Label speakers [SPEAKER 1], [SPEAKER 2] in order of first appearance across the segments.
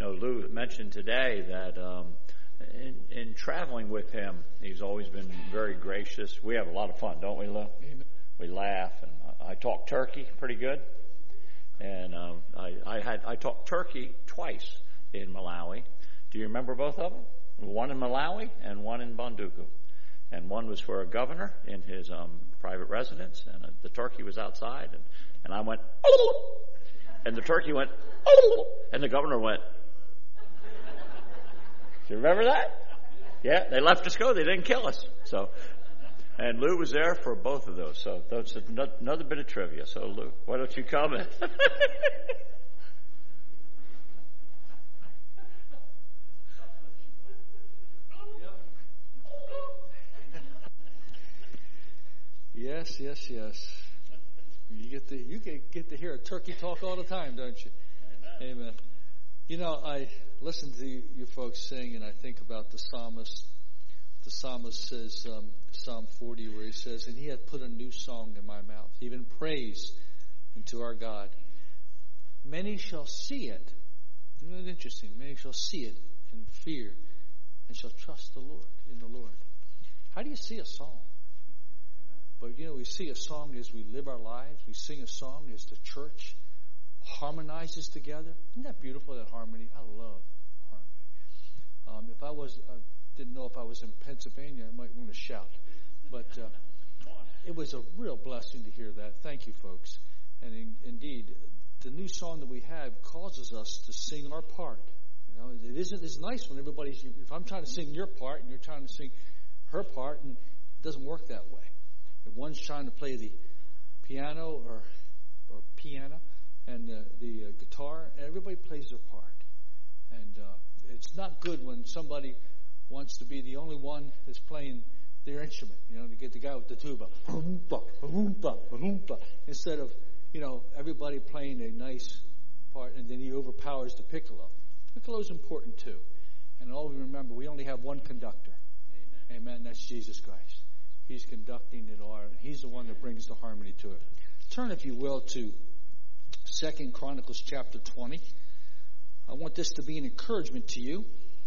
[SPEAKER 1] know Lou mentioned today that in traveling with him, he's always been very gracious. We have a lot of fun, don't we, Lou?
[SPEAKER 2] Amen.
[SPEAKER 1] We laugh, and I talk turkey pretty good. And I talked turkey twice in Malawi. Do you remember both of them? One in Malawi and one in Bunduku. And one was for a governor in his private residence, and the turkey was outside, and I went, and the turkey went, and the governor went. Do you remember that? Yeah, they left us go. They didn't kill us. So, and Lou was there for both of those. So that's another bit of trivia. So Lou, why don't you comment?
[SPEAKER 2] Yes. You get to hear a turkey talk all the time, don't you? Amen. You know, I listen to you folks sing, and I think about the psalmist. The psalmist says, Psalm 40, where he says, "And he hath put a new song in my mouth, even praise unto our God. Many shall see it." Isn't that interesting? Many shall see it and fear, and shall trust the Lord in the Lord. How do you see a song? But, you know, we see a song as we live our lives. We sing a song as the church harmonizes together. Isn't that beautiful, that harmony? I love harmony. If I didn't know if I was in Pennsylvania, I might want to shout. But it was a real blessing to hear that. Thank you, folks. And indeed, the new song that we have causes us to sing our part. You know, it's nice when everybody's, if I'm trying to sing your part and you're trying to sing her part, and it doesn't work that way. If one's trying to play the piano or piano and the guitar, everybody plays their part. And it's not good when somebody wants to be the only one that's playing their instrument. You know, to get the guy with the tuba, instead of, you know, everybody playing a nice part, and then he overpowers the piccolo. Piccolo's important too. And always remember, we only have one conductor. Amen. That's Jesus Christ. He's conducting it all. He's the one that brings the harmony to it. Turn, if you will, to 2 Chronicles chapter 20. I want this to be an encouragement to you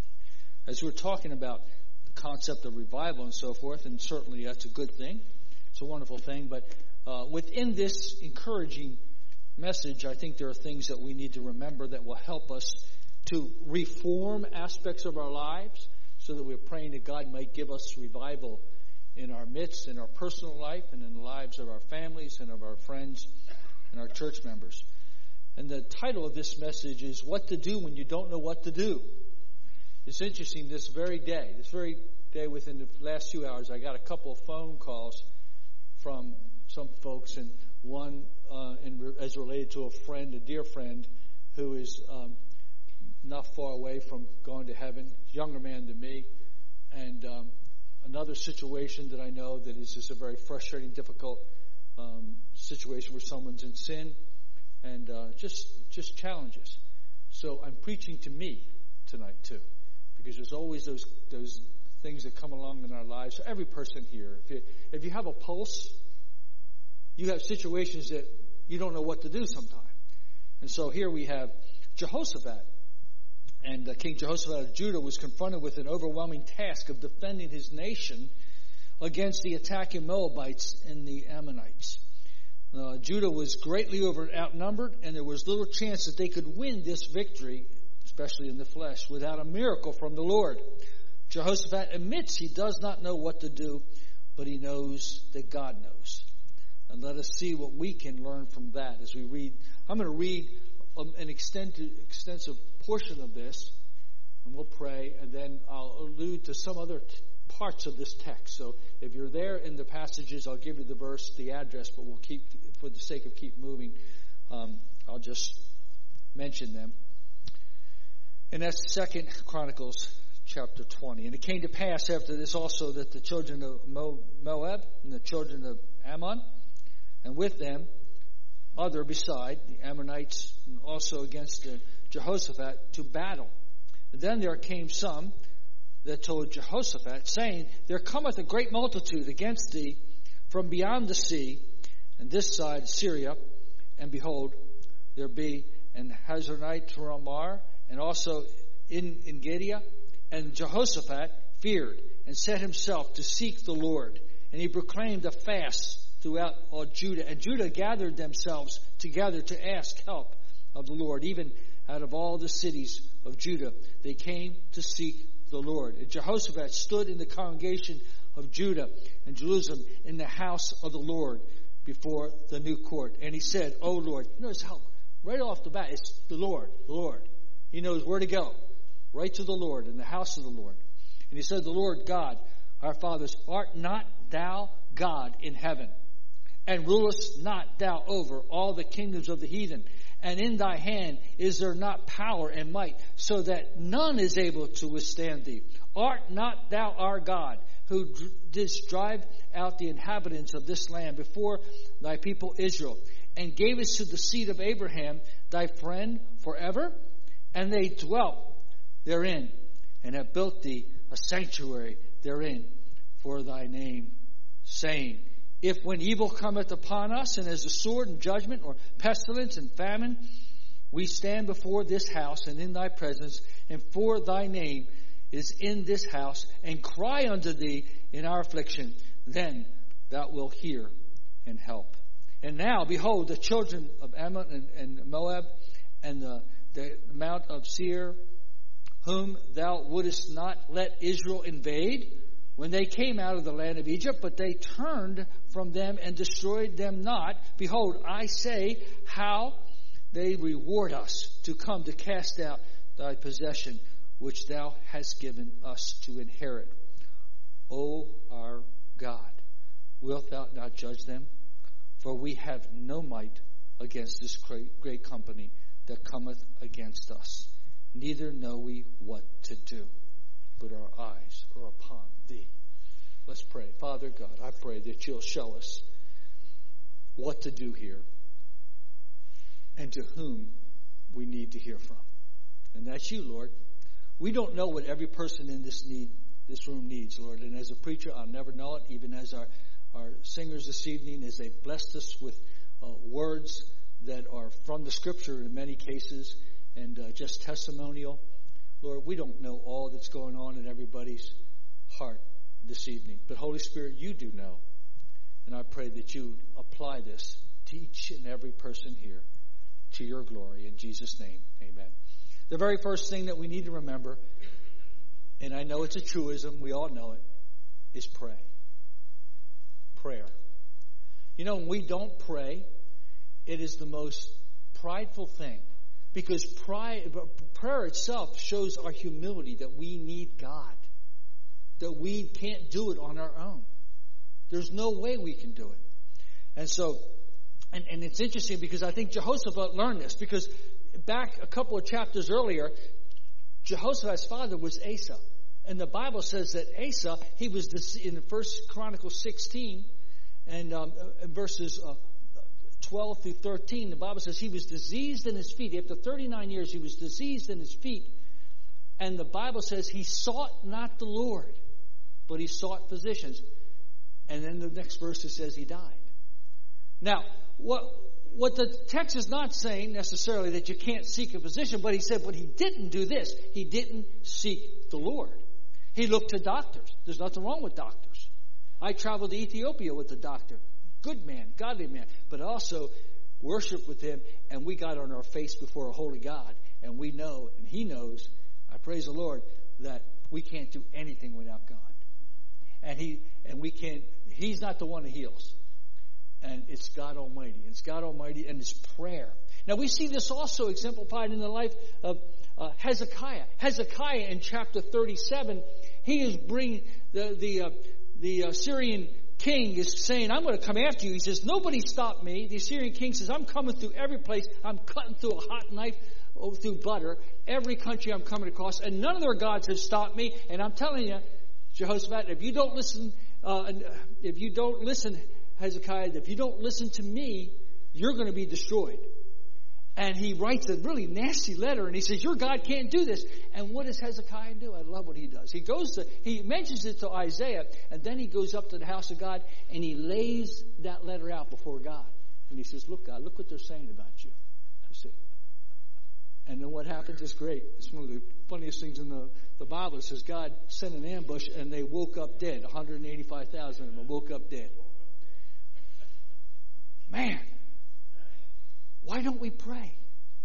[SPEAKER 2] as we're talking about the concept of revival and so forth, and certainly that's a good thing. It's a wonderful thing. But within this encouraging message, I think there are things that we need to remember that will help us to reform aspects of our lives so that we're praying that God might give us revival in our midst, in our personal life, and in the lives of our families and of our friends and our church members. And the title of this message is What to Do When You Don't Know What to Do. It's interesting, this very day within the last few hours, I got a couple of phone calls from some folks, and one as related to a dear friend, who is not far away from going to heaven, younger man than me, and another situation that I know that is just a very frustrating, difficult situation where someone's in sin, and just challenges. So I'm preaching to me tonight too, because there's always those things that come along in our lives. So every person here, if you have a pulse, you have situations that you don't know what to do sometimes. And so here we have Jehoshaphat. And King Jehoshaphat of Judah was confronted with an overwhelming task of defending his nation against the attacking Moabites and the Ammonites. Judah was greatly outnumbered, and there was little chance that they could win this victory, especially in the flesh, without a miracle from the Lord. Jehoshaphat admits he does not know what to do, but he knows that God knows. And let us see what we can learn from that as we read. I'm going to read an extensive portion of this, and we'll pray, and then I'll allude to some other parts of this text. So if you're there in the passages, I'll give you the verse, the address, but we'll keep, for the sake of keep moving, I'll just mention them. And that's 2 Chronicles chapter 20. And it came to pass after this also that the children of Moab and the children of Ammon, and with them other beside the Ammonites, and also against Jehoshaphat to battle. And then there came some that told Jehoshaphat, saying, There cometh a great multitude against thee from beyond the sea, and this side Syria, and behold, there be an Hazarite Ramar, and also in Gibeah. And Jehoshaphat feared and set himself to seek the Lord. And he proclaimed a fast throughout all Judah. And Judah gathered themselves together to ask help of the Lord. Even out of all the cities of Judah, they came to seek the Lord. And Jehoshaphat stood in the congregation of Judah and Jerusalem in the house of the Lord before the new court. And he said, "O Lord," notice how right off the bat, it's the Lord, the Lord. He knows where to go. Right to the Lord, in the house of the Lord. And he said, "The Lord God, our fathers, art not thou God in heaven? And rulest not thou over all the kingdoms of the heathen? And in thy hand is there not power and might, so that none is able to withstand thee? Art not thou our God, who didst drive out the inhabitants of this land before thy people Israel, and gavest to the seed of Abraham thy friend forever? And they dwelt therein, and have built thee a sanctuary therein for thy name, saying, If when evil cometh upon us, and as a sword and judgment, or pestilence and famine, we stand before this house and in thy presence, and for thy name is in this house, and cry unto thee in our affliction, then thou wilt hear and help. And now, behold, the children of Ammon and Moab, and the Mount of Seir, whom thou wouldest not let Israel invade, when they came out of the land of Egypt, but they turned from them and destroyed them not. Behold, I say, how they reward us to come to cast out thy possession, which thou hast given us to inherit. O our God, wilt thou not judge them? For we have no might against this great company that cometh against us. Neither know we what to do, but our eyes are upon thee. Let's pray. Father God, I pray that you'll show us what to do here and to whom we need to hear from. And that's you, Lord. We don't know what every person in this room needs, Lord. And as a preacher, I'll never know it, even as our singers this evening, as they blessed us with words that are from the Scripture in many cases, and just testimonial. Lord, we don't know all that's going on in everybody's heart this evening. But Holy Spirit, you do know. And I pray that you apply this to each and every person here to your glory. In Jesus' name, amen. The very first thing that we need to remember, and I know it's a truism, we all know it, is pray. Prayer. You know, when we don't pray, it is the most prideful thing. Because prayer itself shows our humility, that we need God. That we can't do it on our own. There's no way we can do it. And so, and it's interesting because I think Jehoshaphat learned this. Because back a couple of chapters earlier, Jehoshaphat's father was Asa. And the Bible says that Asa, he was in 1 Chronicles 16, and in verses 12 through 13, the Bible says he was diseased in his feet. After 39 years, he was diseased in his feet. And the Bible says he sought not the Lord, but he sought physicians. And then the next verse, it says he died. Now, what the text is not saying necessarily that you can't seek a physician, but he said, but he didn't do this. He didn't seek the Lord. He looked to doctors. There's nothing wrong with doctors. I traveled to Ethiopia with a doctor. Good man, godly man, but also worship with him, and we got on our face before a holy God, and we know, and he knows, I praise the Lord, that we can't do anything without God. And he's not the one that heals. And it's God Almighty. It's God Almighty and it's prayer. Now we see this also exemplified in the life of Hezekiah. Hezekiah in chapter 37, he is bringing the Syrian king is saying, I'm going to come after you. He says, nobody stop me. The Assyrian king says, I'm coming through every place. I'm cutting through a hot knife through butter. Every country I'm coming across. And none of their gods have stopped me. And I'm telling you, Jehoshaphat, if you don't listen, Hezekiah, if you don't listen to me, you're going to be destroyed. And he writes a really nasty letter, and he says, your God can't do this. And what does Hezekiah do? I love what he does. He mentions it to Isaiah, and then he goes up to the house of God, and he lays that letter out before God. And he says, look, God, look what they're saying about you. You see. And then what happens is great. It's one of the funniest things in the Bible. It says God sent an ambush and they woke up dead. 185,000 of them woke up dead. Man, why don't we pray?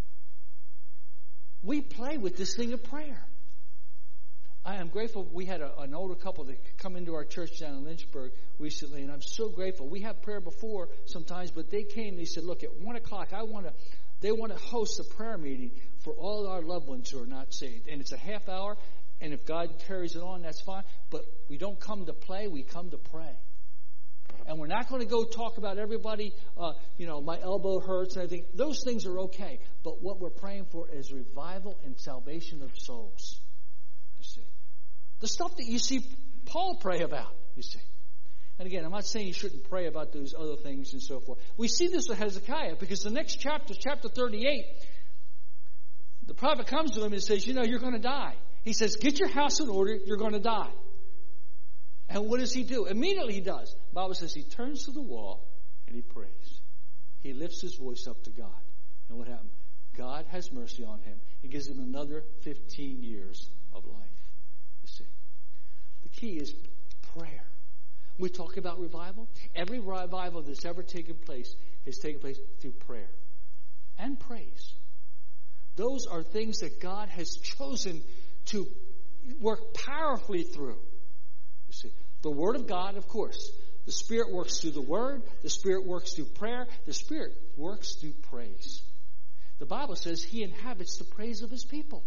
[SPEAKER 2] We play with this thing of prayer. I am grateful we had an older couple that come into our church down in Lynchburg recently, and I'm so grateful. We had prayer before sometimes, but they came and they said, look, at 1 o'clock, they want to host a prayer meeting for all our loved ones who are not saved. And it's a half hour, and if God carries it on, that's fine. But we don't come to play, we come to pray. And we're not going to go talk about everybody, my elbow hurts and everything. Those things are okay. But what we're praying for is revival and salvation of souls. You see. The stuff that you see Paul pray about, you see. And again, I'm not saying you shouldn't pray about those other things and so forth. We see this with Hezekiah because the next chapter, chapter 38, the prophet comes to him and says, you're going to die. He says, get your house in order, you're going to die. And what does he do? Immediately he does. The Bible says he turns to the wall and he prays. He lifts his voice up to God. And what happened? God has mercy on him. He gives him another 15 years of life. You see. The key is prayer. We talk about revival. Every revival that's ever taken place has taken place through prayer and praise. Those are things that God has chosen to work powerfully through. You see, the Word of God, of course. The Spirit works through the Word. The Spirit works through prayer. The Spirit works through praise. The Bible says He inhabits the praise of His people.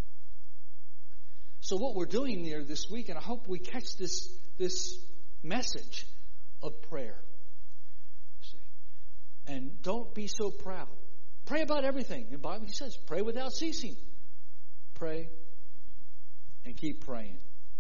[SPEAKER 2] So what we're doing there this week, and I hope we catch this message of prayer. You see, and don't be so proud. Pray about everything. The Bible says, pray without ceasing. Pray and keep praying.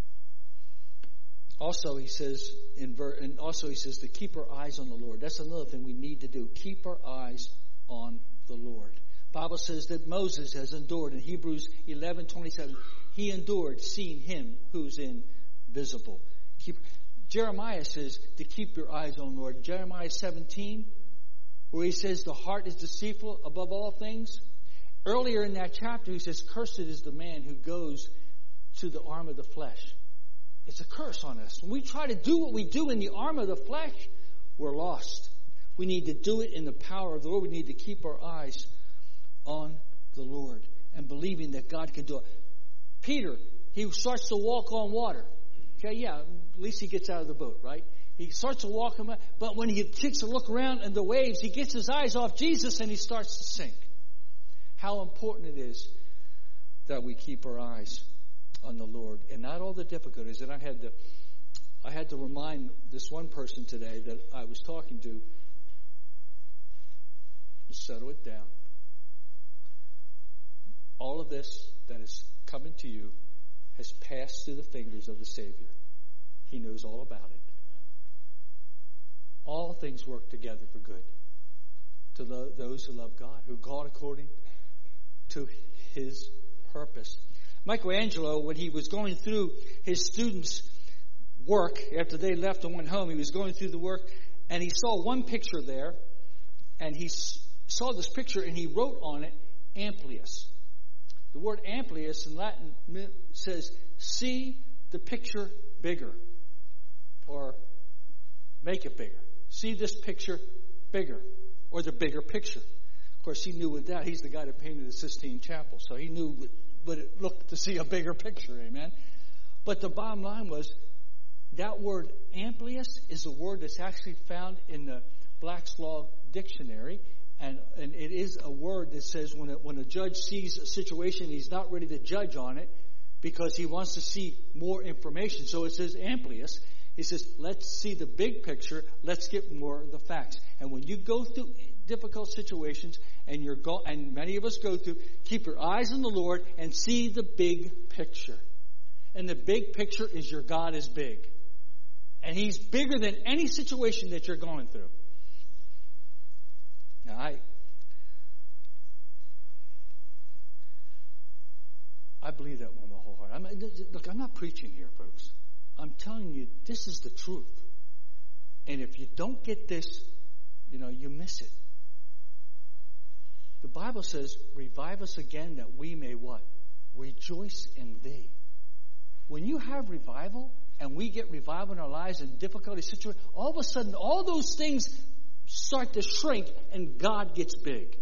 [SPEAKER 2] Also, he says to keep our eyes on the Lord. That's another thing we need to do. Keep our eyes on the Lord. The Bible says that Moses has endured in Hebrews 11:27. He endured seeing Him who's invisible. Jeremiah says to keep your eyes on the Lord. Jeremiah 17, where he says the heart is deceitful above all things. Earlier in that chapter, he says, cursed is the man who goes to the arm of the flesh. It's a curse on us. When we try to do what we do in the arm of the flesh, we're lost. We need to do it in the power of the Lord. We need to keep our eyes on the Lord and believing that God can do it. Peter, he starts to walk on water. Okay, yeah, at least he gets out of the boat, right? He starts to walk on, but when he takes a look around in the waves, he gets his eyes off Jesus and he starts to sink. How important it is that we keep our eyes on the Lord and not all the difficulties. And I had to remind this one person today that I was talking to settle it down. All of this that is coming to you has passed through the fingers of the Savior. He knows all about it. All things work together for good to those who love God, who God according to His purpose. Michelangelo, when he was going through his students' work, after they left and went home, he was going through the work, and he saw one picture there, and he saw this picture, and he wrote on it, Amplius. The word Amplius in Latin says, see the picture bigger, or make it bigger. See this picture bigger, or the bigger picture. Of course, he knew with that, he's the guy that painted the Sistine Chapel, so he knew what it looked to see a bigger picture, amen? But the bottom line was, that word Amplius is a word that's actually found in the Black's Law Dictionary, and it is a word that says when a judge sees a situation, he's not ready to judge on it because he wants to see more information. So it says Amplius. He says, let's see the big picture. Let's get more of the facts. And when you go through difficult situations, and many of us go through, keep your eyes on the Lord and see the big picture. And the big picture is your God is big. And He's bigger than any situation that you're going through. Now, I believe that with my whole heart. I'm not preaching here, folks. I'm telling you, this is the truth. And if you don't get this, you miss it. The Bible says, revive us again that we may what? Rejoice in thee. When you have revival, and we get revival in our lives in difficulty situations, all of a sudden, all those things start to shrink and God gets big.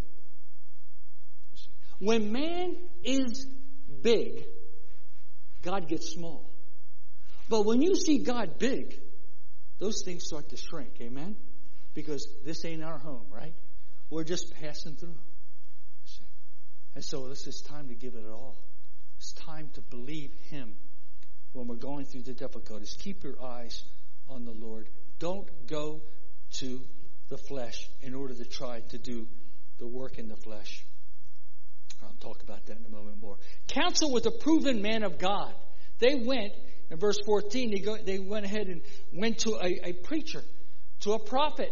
[SPEAKER 2] When man is big, God gets small. But when you see God big, those things start to shrink. Amen? Because this ain't our home, right? We're just passing through. And so this is time to give it all. It's time to believe Him when we're going through the difficulties. Keep your eyes on the Lord. Don't go to the flesh in order to try to do the work in the flesh. I'll talk about that in a moment more. Counsel with a proven man of God. They went, in verse 14, they went ahead and went to a preacher, to a prophet.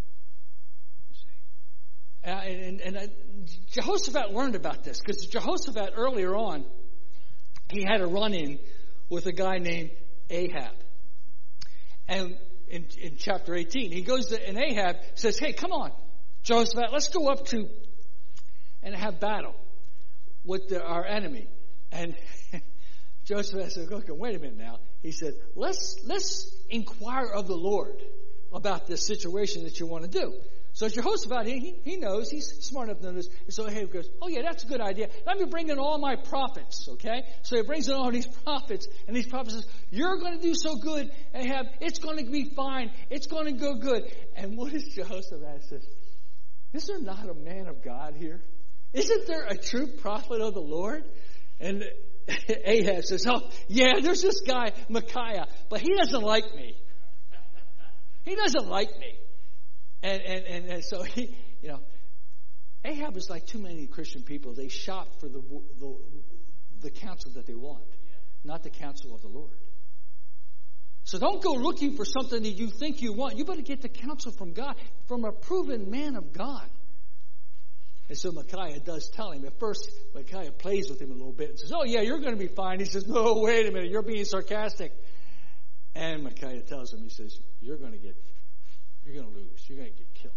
[SPEAKER 2] Jehoshaphat learned about this because Jehoshaphat earlier on, he had a run-in with a guy named Ahab. And in chapter 18, he goes to, and Ahab says, hey, come on, Jehoshaphat, let's go up to and have battle with our enemy. And Jehoshaphat said, okay, wait a minute now. He said, let's inquire of the Lord about this situation that you want to do. So Jehoshaphat, he knows, he's smart enough to know this. And so Ahab goes, oh yeah, that's a good idea. Let me bring in all my prophets, okay? So he brings in all these prophets, and these prophets says, you're going to do so good, Ahab. It's going to be fine. It's going to go good. And what does Jehoshaphat say? Is there not a man of God here? Isn't there a true prophet of the Lord? And Ahab says, oh yeah, there's this guy, Micaiah, but he doesn't like me. He doesn't like me. And so he, Ahab is like too many Christian people. They shop for the counsel that they want, not the counsel of the Lord. So don't go looking for something that you think you want. You better get the counsel from God, from a proven man of God. And so Micaiah does tell him. At first, Micaiah plays with him a little bit and says, oh yeah, you're going to be fine. He says, no, wait a minute, you're being sarcastic. And Micaiah tells him, he says, you're going to lose. You're going to get killed.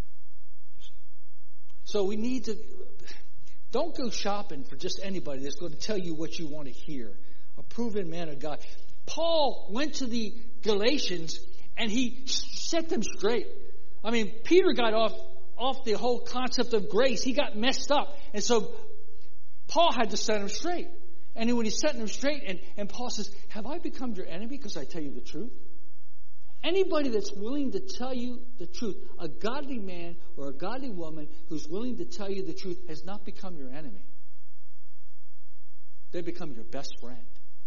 [SPEAKER 2] So we need to, don't go shopping for just anybody that's going to tell you what you want to hear. A proven man of God. Paul went to the Galatians and he set them straight. I mean, Peter got off the whole concept of grace. He got messed up. And so Paul had to set him straight. And when he's setting them straight, and Paul says, have I become your enemy because I tell you the truth? Anybody that's willing to tell you the truth, a godly man or a godly woman who's willing to tell you the truth has not become your enemy. They become your best friend.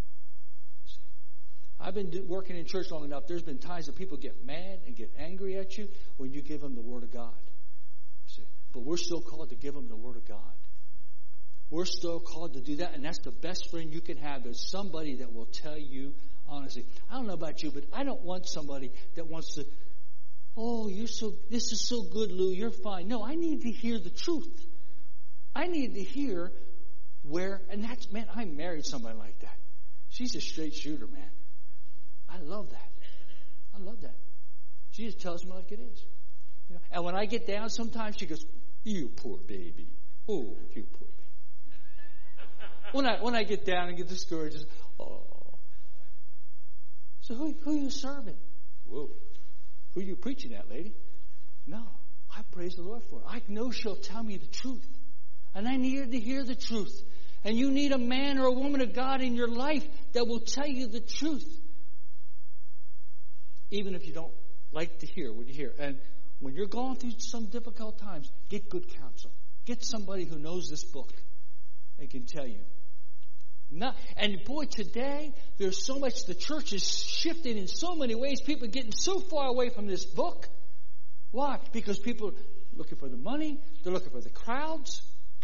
[SPEAKER 2] I've been working in church long enough. There's been times that people get mad and get angry at you when you give them the Word of God. But we're still called to give them the Word of God. We're still called to do that, and that's the best friend you can have is somebody that will tell you honestly. I don't know about you, but I don't want somebody that wants to, oh, this is so good, Lou, you're fine. No, I need to hear the truth. I need to hear man, I married somebody like that. She's a straight shooter, man. I love that. I love that. She just tells me like it is. And when I get down, sometimes she goes, you poor baby. Oh, you poor baby. When I get down and get discouraged, oh. So who are you serving? Whoa. Who are you preaching at, lady? No. I praise the Lord for it. I know she'll tell me the truth. And I need her to hear the truth. And you need a man or a woman of God in your life that will tell you the truth. Even if you don't like to hear what you hear. And when you're going through some difficult times, get good counsel. Get somebody who knows this book and can tell you. And boy, today, there's so much, the church is shifting in so many ways. People are getting so far away from this book. Why? Because people are looking for the money. They're looking for the crowds.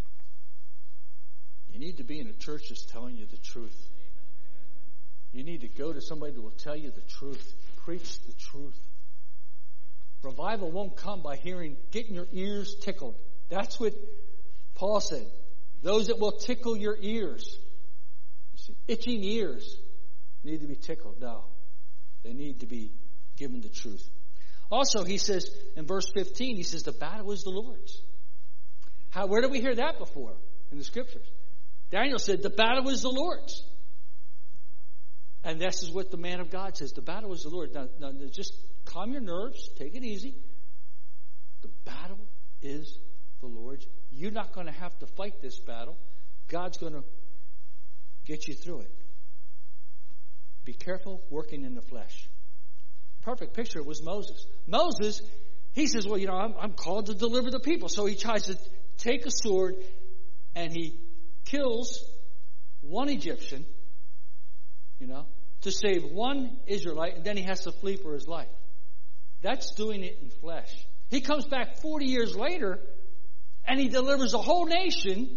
[SPEAKER 2] You need to be in a church that's telling you the truth. You need to go to somebody that will tell you the truth. Preach the truth. Revival won't come by getting your ears tickled. That's what Paul said. Those that will tickle your ears. Itching ears need to be tickled. No. They need to be given the truth. Also, he says in verse 15, he says, the battle is the Lord's. Where did we hear that before in the scriptures? Daniel said, the battle is the Lord's. And this is what the man of God says. The battle is the Lord. Now just calm your nerves. Take it easy. The battle is the Lord's. You're not going to have to fight this battle. God's going to get you through it. Be careful working in the flesh. Perfect picture was Moses. Moses, he says, well, I'm called to deliver the people. So he tries to take a sword and he kills one Egyptian, to save one Israelite, and then he has to flee for his life. That's doing it in flesh. He comes back 40 years later and he delivers a whole nation.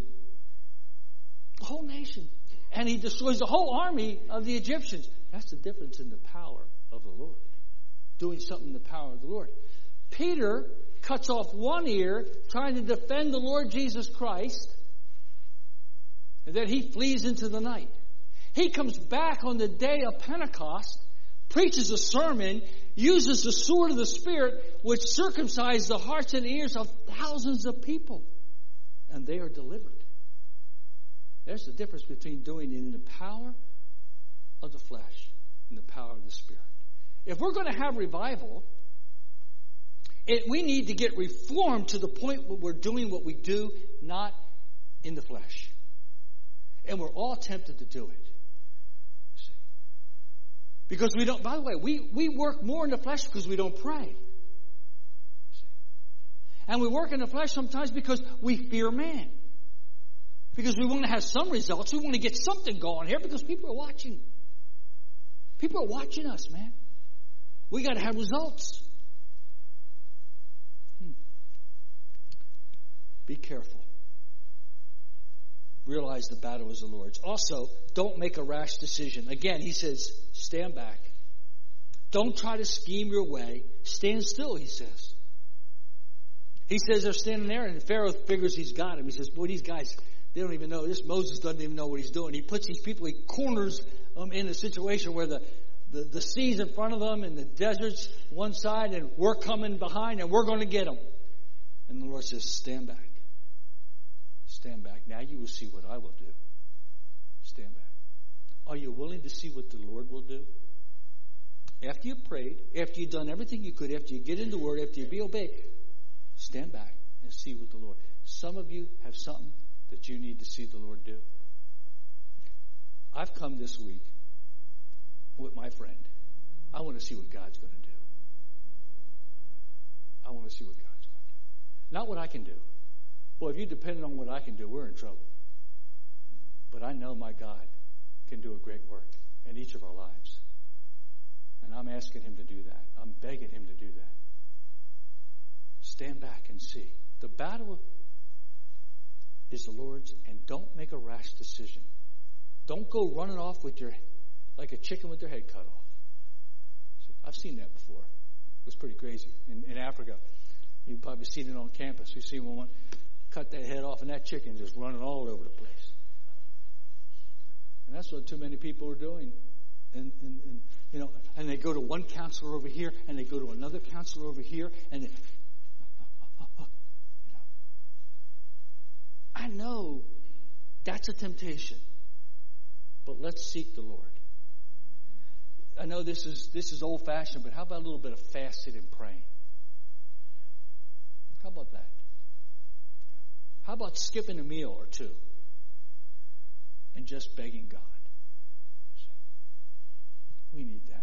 [SPEAKER 2] And he destroys the whole army of the Egyptians. That's the difference in the power of the Lord. Doing something in the power of the Lord. Peter cuts off one ear trying to defend the Lord Jesus Christ. And then he flees into the night. He comes back on the day of Pentecost, preaches a sermon, uses the sword of the Spirit, which circumcised the hearts and ears of thousands of people. And they are delivered. There's the difference between doing it in the power of the flesh and the power of the Spirit. If we're going to have revival, we need to get reformed to the point where we're doing what we do, not in the flesh. And we're all tempted to do it. See? Because we don't, by the way, we work more in the flesh because we don't pray. See? And we work in the flesh sometimes because we fear man. Because we want to have some results. We want to get something going here because people are watching. People are watching us, man. We got to have results. Be careful. Realize the battle is the Lord's. Also, don't make a rash decision. Again, he says, stand back. Don't try to scheme your way. Stand still, he says. He says they're standing there, and Pharaoh figures he's got him. He says, boy, these guys, they don't even know. This Moses doesn't even know what he's doing. He puts these people, he corners them in a situation where the sea's in front of them and the desert's one side and we're coming behind and we're going to get them. And the Lord says, stand back. Stand back. Now you will see what I will do. Stand back. Are you willing to see what the Lord will do? After you've prayed, after you've done everything you could, after you get in the Word, after you be obeyed, stand back and see what the Lord. Some of you have something that you need to see the Lord do. I've come this week with my friend. I want to see what God's going to do. I want to see what God's going to do. Not what I can do. Boy, if you depend on what I can do, we're in trouble. But I know my God can do a great work in each of our lives. And I'm asking him to do that. I'm begging him to do that. Stand back and see. The battle is the Lord's, and don't make a rash decision. Don't go running off like a chicken with their head cut off. See, I've seen that before. It was pretty crazy. In Africa, you've probably seen it on campus. You see one cut that head off, and that chicken just running all over the place. And that's what too many people are doing. And they go to one counselor over here, and they go to another counselor over here, and I know that's a temptation, but let's seek the Lord. I know this is old-fashioned, but how about a little bit of fasting and praying? How about that? How about skipping a meal or two and just begging God? We need that.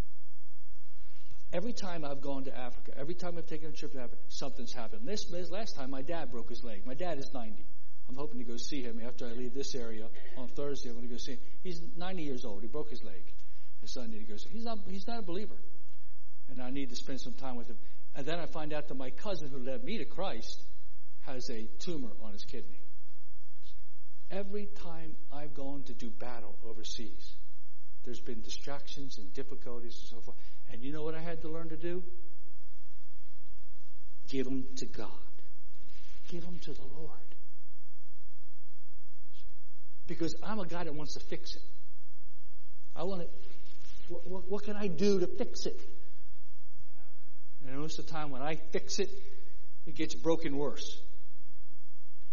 [SPEAKER 2] Every time I've gone to Africa, every time I've taken a trip to Africa, something's happened. This last time, my dad broke his leg. My dad is 90. I'm hoping to go see him after I leave this area on Thursday. I'm going to go see him. He's 90 years old. He broke his leg. His son need to go see him. He's not a believer. And I need to spend some time with him. And then I find out that my cousin who led me to Christ has a tumor on his kidney. Every time I've gone to do battle overseas, there's been distractions and difficulties and so forth. And you know what I had to learn to do? Give them to God. Give them to the Lord. Because I'm a guy that wants to fix it. I want to, what can I do to fix it? And most of the time when I fix it, it gets broken worse.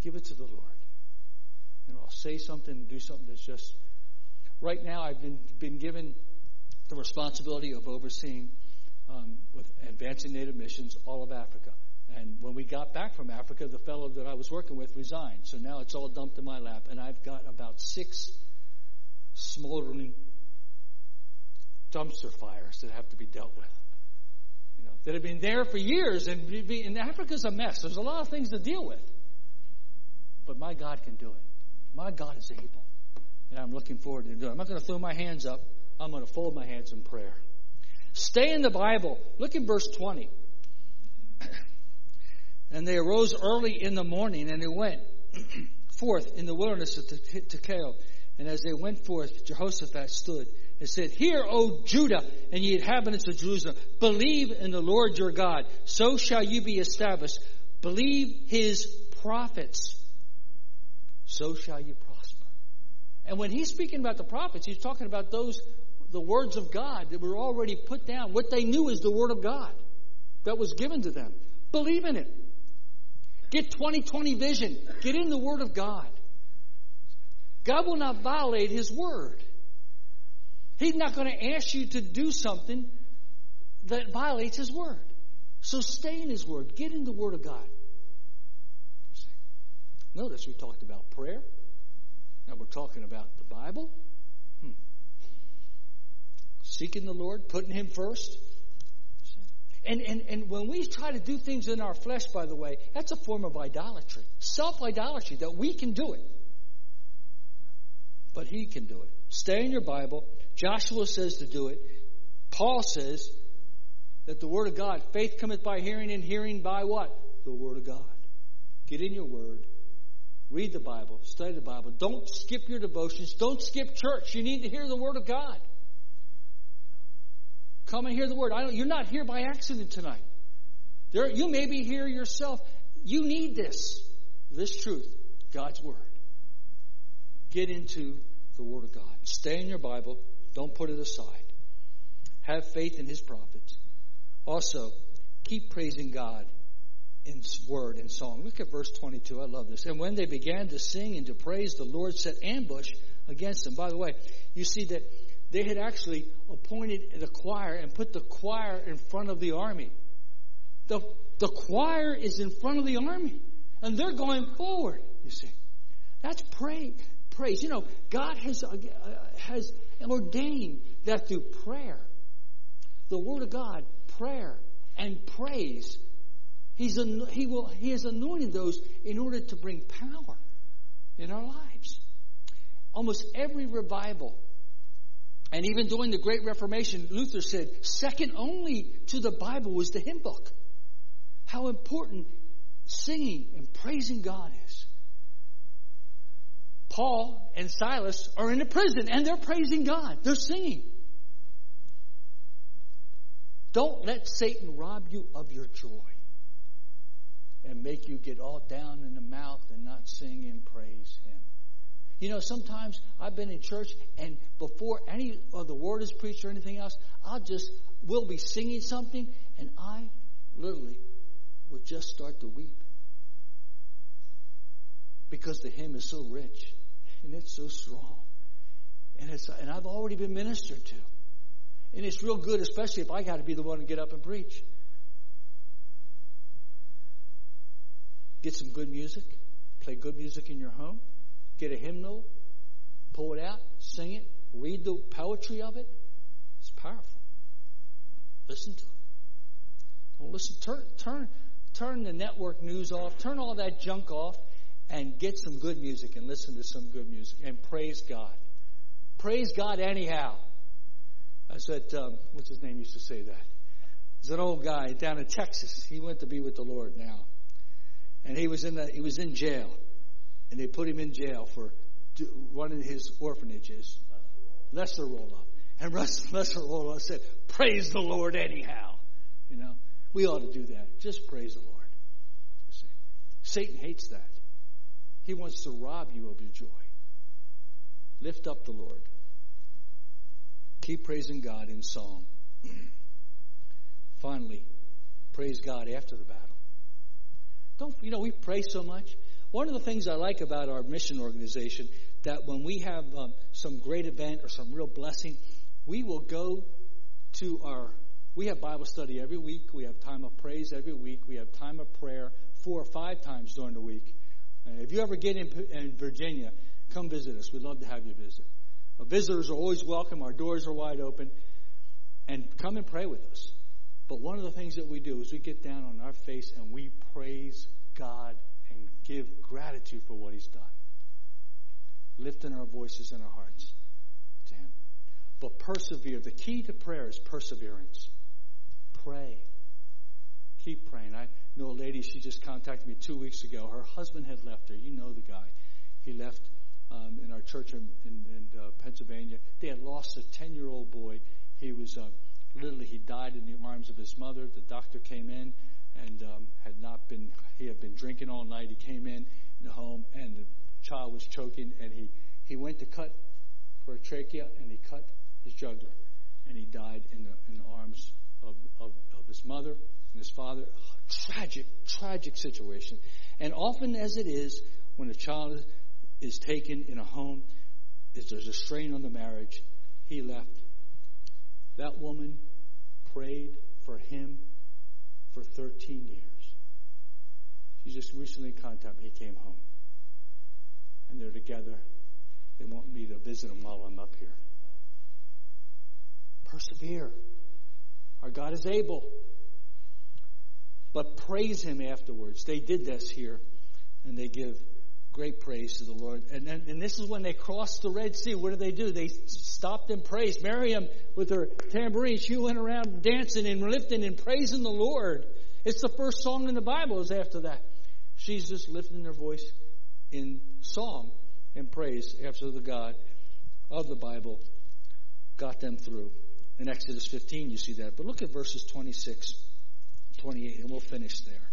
[SPEAKER 2] Give it to the Lord. I'll say something, do something that's just... Right now, I've been given the responsibility of overseeing with Advancing Native Missions all of Africa. And when we got back from Africa, the fellow that I was working with resigned. So now it's all dumped in my lap. And I've got about 6 smoldering dumpster fires that have to be dealt with. That have been there for years. And Africa's a mess. There's a lot of things to deal with. But my God can do it. My God is able. And I'm looking forward to doing it. I'm not going to throw my hands up. I'm going to fold my hands in prayer. Stay in the Bible. Look at verse 20. And they arose early in the morning, and they went forth in the wilderness of Tekoa. And as they went forth, Jehoshaphat stood and said, Hear, O Judah, and ye inhabitants of Jerusalem, believe in the Lord your God. So shall you be established. Believe his prophets. So shall you prosper. And when he's speaking about the prophets, he's talking about the words of God that were already put down. What they knew is the word of God that was given to them. Believe in it. Get 20/20 vision. Get in the word of God. God will not violate his word. He's not going to ask you to do something that violates his word. So stay in his word. Get in the word of God. Notice we talked about prayer. Now we're talking about the Bible. Seeking the Lord, putting him first. And when we try to do things in our flesh, by the way, that's a form of idolatry. Self-idolatry, that we can do it. But he can do it. Stay in your Bible. Joshua says to do it. Paul says that the word of God, faith cometh by hearing, and hearing by what? The word of God. Get in your word. Read the Bible. Study the Bible. Don't skip your devotions. Don't skip church. You need to hear the word of God. Come and hear the word. You're not here by accident tonight. You may be here yourself. You need this truth, God's word. Get into the word of God. Stay in your Bible. Don't put it aside. Have faith in his prophets. Also, keep praising God in word and song. Look at verse 22. I love this. And when they began to sing and to praise, the Lord set ambush against them. By the way, you see that they had actually appointed the choir and put the choir in front of the army. The choir is in front of the army. And they're going forward, you see. That's praise. God has ordained that through prayer, the word of God, prayer and praise, he has anointed those in order to bring power in our lives. Almost every revival, and even during the Great Reformation, Luther said, second only to the Bible was the hymn book. How important singing and praising God is. Paul and Silas are in a prison and they're praising God. They're singing. Don't let Satan rob you of your joy and make you get all down in the mouth and not sing and praise him. Sometimes I've been in church and before any of the word is preached or anything else, we'll be singing something and I literally would just start to weep. Because the hymn is so rich and it's so strong. And I've already been ministered to. And it's real good, especially if I got to be the one to get up and preach. Get some good music. Play good music in your home. Get a hymnal. Pull it out. Sing it. Read the poetry of it. It's powerful. Listen to it. Don't listen. Turn the network news off. Turn all that junk off. And get some good music and listen to some good music. And praise God. Praise God anyhow. I said, what's his name used to say that? There's an old guy down in Texas. He went to be with the Lord now. And he was in jail. And they put him in jail for running his orphanages. Lester Roloff. And Lester Roloff said, praise the Lord anyhow. We ought to do that. Just praise the Lord. You see. Satan hates that. He wants to rob you of your joy. Lift up the Lord. Keep praising God in song. Finally, praise God after the battle. We pray so much. One of the things I like about our mission organization, that when we have some great event or some real blessing, we will go to we have Bible study every week. We have time of praise every week. We have time of prayer 4 or 5 times during the week. If you ever get in Virginia, come visit us. We'd love to have you visit. Visitors are always welcome. Our doors are wide open. And come and pray with us. But one of the things that we do is we get down on our face and we praise God and give gratitude for what He's done. Lifting our voices and our hearts to Him. But persevere. The key to prayer is perseverance. Pray. Keep praying. I know a lady, she just contacted me 2 weeks ago. Her husband had left her. You know the guy. He left in our church in Pennsylvania. They had lost a 10-year-old boy. He was literally, he died in the arms of his mother. The doctor came in and he had been drinking all night. He came in the home and the child was choking, and he went to cut for a trachea and he cut his jugular, and he died in the arms of his mother and his father. Tragic situation. And often as it is, when a child is taken in a home, there's a strain on the marriage. He left. That woman prayed for him for 13 years. She just recently contacted me. He came home. And they're together. They want me to visit them while I'm up here. Persevere. Our God is able. But praise Him afterwards. They did this here. And they give great praise to the Lord. And this is when they crossed the Red Sea. What do? They stopped and praised. Miriam, with her tambourine, she went around dancing and lifting and praising the Lord. It's the first song in the Bible is after that. She's just lifting her voice in song and praise after the God of the Bible got them through. In Exodus 15 you see that. But look at verses 26, 28, and we'll finish there.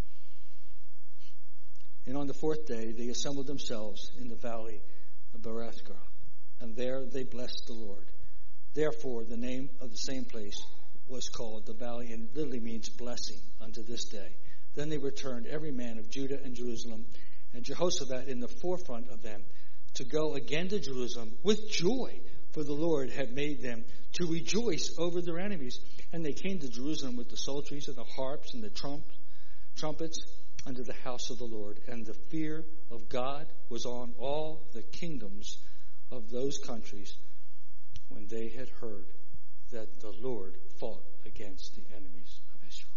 [SPEAKER 2] And on the 4th day they assembled themselves in the valley of Bereshka, and there they blessed the Lord. Therefore the name of the same place was called the valley, and literally means blessing unto this day. Then they returned, every man of Judah and Jerusalem, and Jehoshaphat in the forefront of them, to go again to Jerusalem with joy, for the Lord had made them to rejoice over their enemies. And they came to Jerusalem with the psalteries and the harps and the trumpets unto the house of the Lord. And the fear of God was on all the kingdoms of those countries when they had heard that the Lord fought against the enemies of Israel.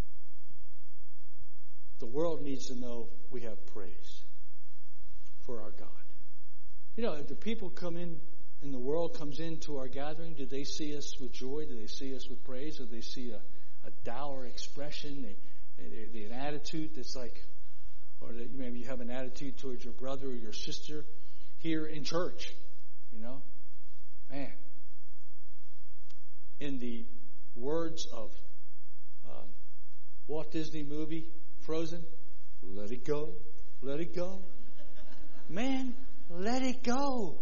[SPEAKER 2] The world needs to know we have praise for our God. You know, if the people come in and the world comes into our gathering, do they see us with joy? Do they see us with praise? Or do they see a dour expression, an attitude that's like, or that maybe you have an attitude towards your brother or your sister here in church, you know? Man. In the words of Walt Disney movie, Frozen, let it go, let it go. Man, let it go.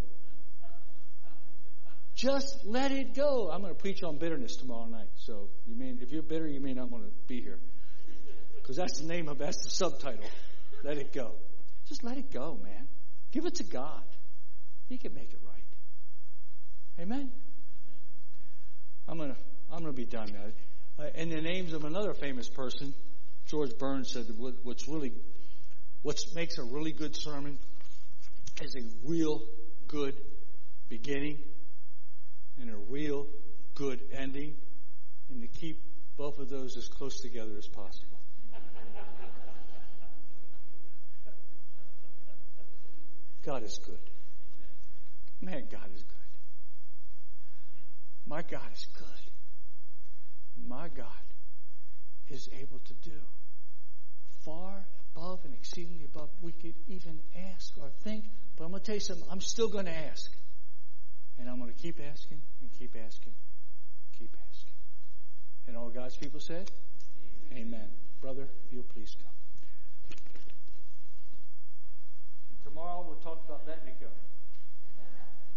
[SPEAKER 2] Just let it go. I'm going to preach on bitterness tomorrow night. So if you're bitter, you may not want to be here. Because that's the subtitle. Let it go. Just let it go, man. Give it to God. He can make it right. Amen? I'm gonna be done now. In the names of another famous person, George Burns said that what makes a really good sermon is a real good beginning and a real good ending, and to keep both of those as close together as possible. God is good. Man, God is good. My God is good. My God is able to do far above and exceedingly above we could even ask or think. But I'm going to tell you something. I'm still going to ask. And I'm going to keep asking and keep asking, keep asking. And all God's people said, Amen. Brother, if you'll please come. Tomorrow we'll talk about letting it go.